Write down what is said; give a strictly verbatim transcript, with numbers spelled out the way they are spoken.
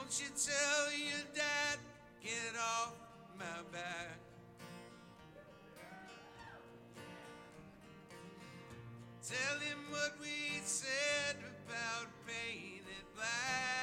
Won't you tell your dad, get off my back? Tell him what we said about painted black.